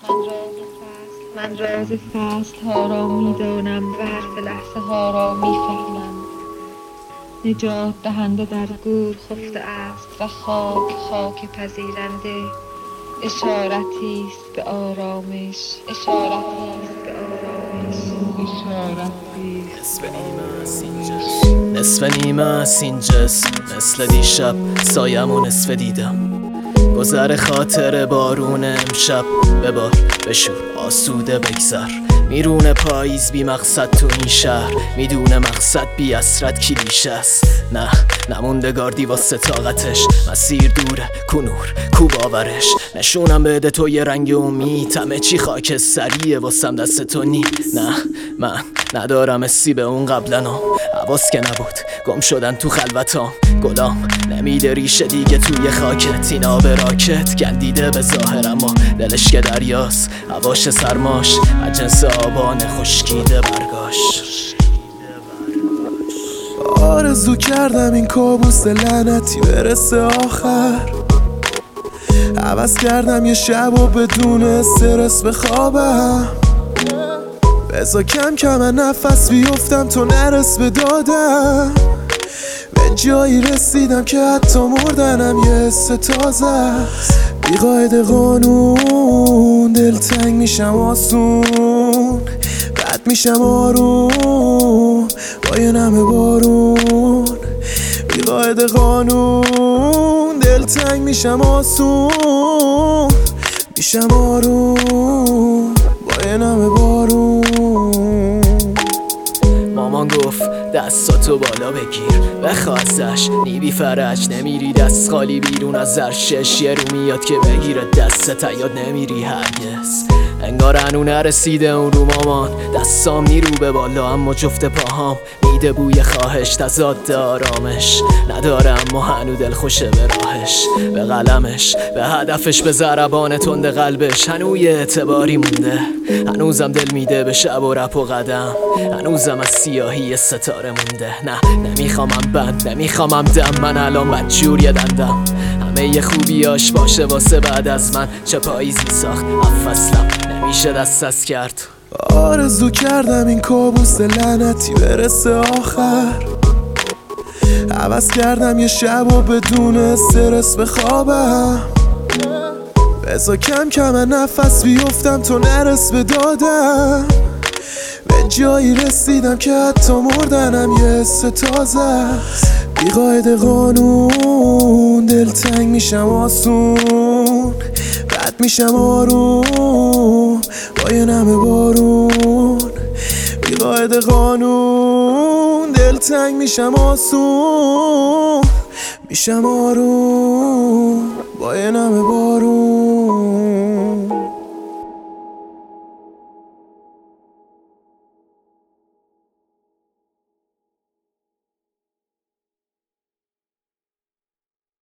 من راز فصل ها را میدانم و حرف لحظه ها را میفهمم. نجات دهنده در گور خفته است و خاک پذیرنده. اشارتی است به آرامش، نصف نیمه است این جسم، مثل دیشب سایمو نصف دیدم. گذر خاطر بارون امشب ببار بشور آسوده بگذر. میرونه پاییز بی مقصد تو این شهر، میدونه مقصد بی اسرت کلیشه است. نه نمونده گاردی واسه طاقتش، مسیر دوره کنور کو باورش. نشونم بده تو یه رنگ امید، همه چی خاکستریه واسم دست تو نی. نه من ندارم حسی به اون قبلنا، حواس که نبود گم شدن تو خلوتام. گلام نمیده ریشه دیگه توی خاکت، این آب راکت گندیده به ظاهر اما دلش که دریاست. هواش سرماش از جنس آبان خشکیده برگاش. آرزو کردم این کابوس لعنتی برسه آخر، عوض کردم یه شب و بدون استرس بخوابم. بذار کم کم نفس بیفتم تو نرس به دادم. به جایی رسیدم که حتی مردنم یه حس تازه است. بی قاعده قانون دلتنگ میشم آسون، بد میشم آروم با یه نمه بارون. بی قاعده قانون دلتنگ میشم آسون، میشم آروم با یه نمه بارون. مامان گفت دستاتو بالا بگیر بخوا ازش، نیبی فرج نمیری دست خالی بیرون از زرشش. یه رو میاد که بگیره دستت یاد نمیری هرگز. انگار هنو نرسیده اون رو مامان، دستام نیرو به بالا اما جفت پاهام میده بوی خواهش تضاد آرامش. نداره اما هنو دل خوشه به راهش، به قلمش به هدفش به ضربان تند قلبش. هنو یه اعتباری مونده، هنوزم دل میده به شب و رپ و قدم. هنوزم از سیاهی ستاره مونده. نه نمیخوامم بند نمیخوامم دم، من الان بدجور یه دندم. همه یه خوبیاش باشه واسه بعد از من، چه پاییزی ساخت فصلم نمیشه دست از کرد. آرزو کردم این کابوس لعنتی برسه آخر، عوض کردم یه شب و بدون استرس بخوابم. بذار کم کم نفس بیفتم تو نرس به دادم. به جایی رسیدم که حتی مردنم یه حس تازه است. بی قاعده قانون دلتنگ میشم آسون، بد میشم آروم با یه نمه بارون. بی قاعده قانون دلتنگ میشم آسون، میشم آروم با یه نمه بارون.